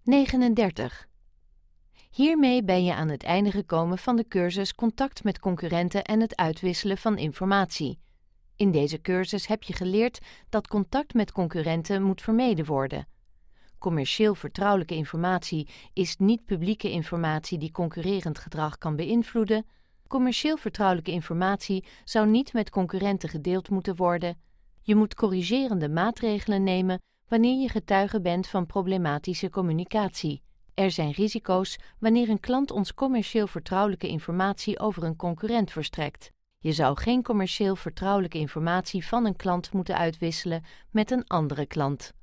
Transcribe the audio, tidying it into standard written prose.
39. Hiermee ben je aan het einde gekomen van de cursus Contact met concurrenten en het uitwisselen van informatie. In deze cursus heb je geleerd dat contact met concurrenten moet vermeden worden. Commercieel vertrouwelijke informatie is niet publieke informatie die concurrerend gedrag kan beïnvloeden. Commercieel vertrouwelijke informatie zou niet met concurrenten gedeeld moeten worden. Je moet corrigerende maatregelen nemen wanneer je getuige bent van problematische communicatie. Er zijn risico's wanneer een klant ons commercieel vertrouwelijke informatie over een concurrent verstrekt. Je zou geen commercieel vertrouwelijke informatie van een klant moeten uitwisselen met een andere klant.